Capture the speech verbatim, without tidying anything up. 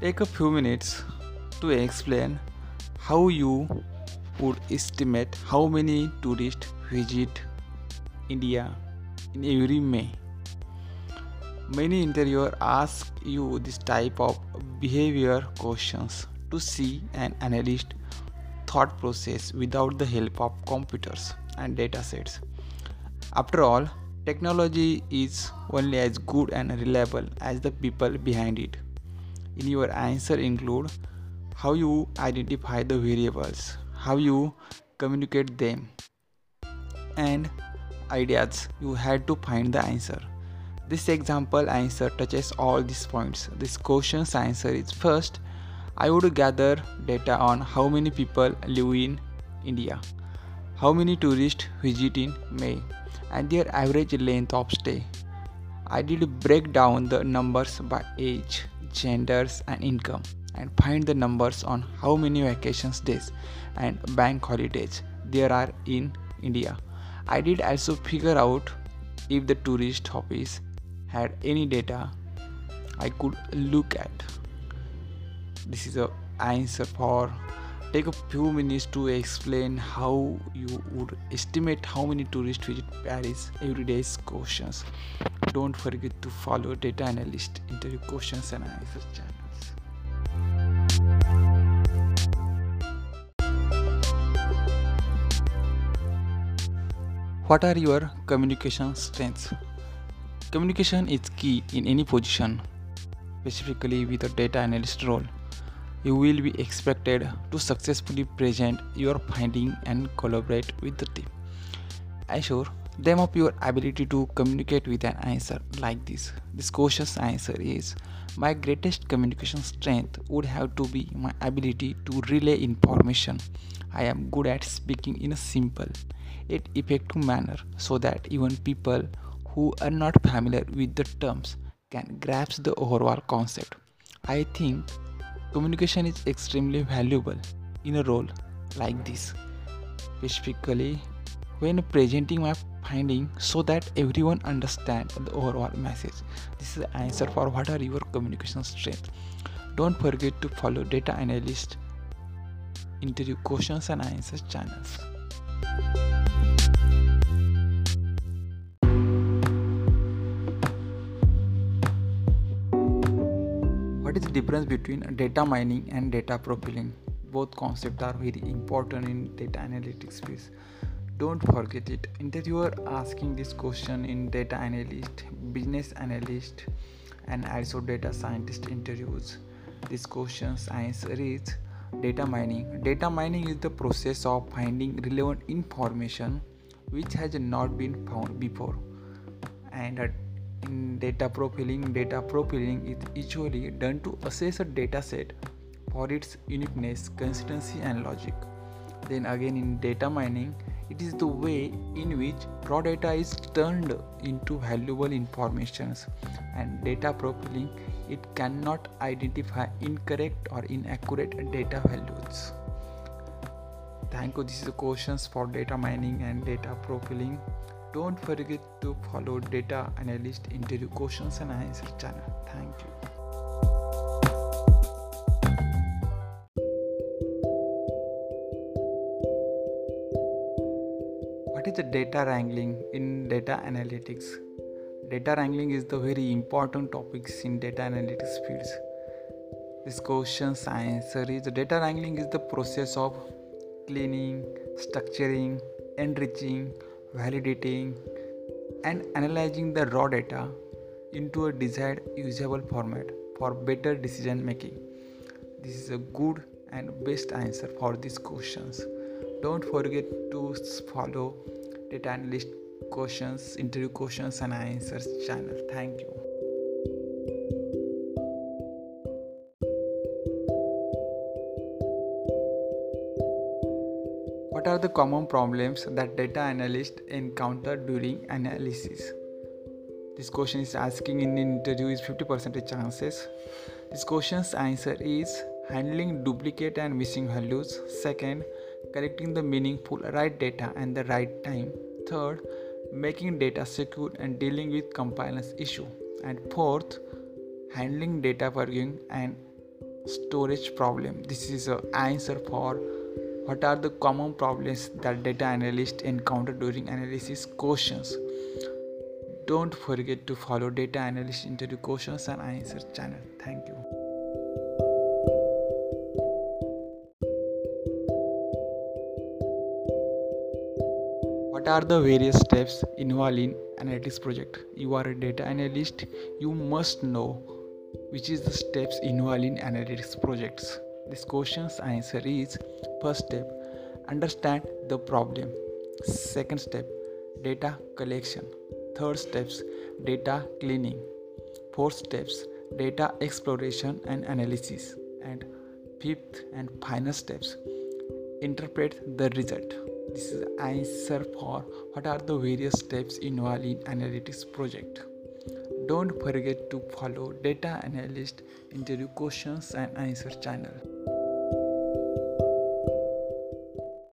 Take a few minutes to explain how you would estimate how many tourists visit India in every May. Many interviewers ask you this type of behavior questions to see an analyst thought process without the help of computers and datasets. After all, technology is only as good and reliable as the people behind it. In your answer include how you identify the variables, how you communicate them, and ideas you had to find the answer. This example answer touches all these points. This question's answer is first, I would gather data on how many people live in India, how many tourists visit in May, and their average length of stay. I did break down the numbers by age, genders, and income, and find the numbers on how many vacations days and bank holidays there are in India. I did also figure out if the tourist office had any data I could look at. This is a answer for take a few minutes to explain how you would estimate how many tourists visit Paris every day's questions. Don't forget to follow data analyst interview questions and answers channels. What are your communication strengths? Communication is key in any position, specifically with a data analyst role. You will be expected to successfully present your finding and collaborate with the team. Assure them of your ability to communicate with an answer like this. This question's answer is my greatest communication strength would have to be my ability to relay information. I am good at speaking in a simple yet effective manner so that even people who are not familiar with the terms can grasp the overall concept. I think communication is extremely valuable in a role like this, specifically when presenting my finding so that everyone understands the overall message. This is the answer for what are your communication strengths. Don't forget to follow data analyst interview questions and answers channels. What is the difference between data mining and data profiling? Both concepts are very important in data analytics field. Don't forget it. Interviewer asking this question in data analyst, business analyst, and also data scientist interviews. This question's answer is data mining. Data mining is the process of finding relevant information which has not been found before. And uh, in data profiling, data profiling is usually done to assess a data set for its uniqueness, consistency, and logic. Then again, in data mining, it is the way in which raw data is turned into valuable information, and data profiling, it cannot identify incorrect or inaccurate data values. Thank you. This is the questions for data mining and data profiling. Don't forget to follow data analyst interview questions and answers channel. Thank you. What is the data wrangling in data analytics? Data wrangling is the very important topics in data analytics fields. This question's answer is the data wrangling is the process of cleaning, structuring, enriching, validating, and analyzing the raw data into a desired usable format for better decision making. This is a good and best answer for these questions. Don't forget to follow data analyst questions, interview questions and answers channel. Thank you. What are the common problems that data analysts encounter during analysis? This question is asking in the interview is fifty percent chances. This question's answer is handling duplicate and missing values. Second, collecting the meaningful right data and the right time. Third, making data secure and dealing with compliance issue. And fourth, handling data verging and storage problem. This is an answer for what are the common problems that data analysts encounter during analysis questions. Don't forget to follow Data Analyst Interview Questions and Answers channel. Thank you. What are the various steps involved in analytics project? You are a data analyst. You must know which is the steps involved in analytics projects. This question's answer is: first step, understand the problem. Second step, data collection. Third steps, data cleaning. Fourth steps, data exploration and analysis. And fifth and final steps, interpret the result. This is the answer for what are the various steps involved in analytics project. Don't forget to follow Data Analyst Interview Questions and Answer channel.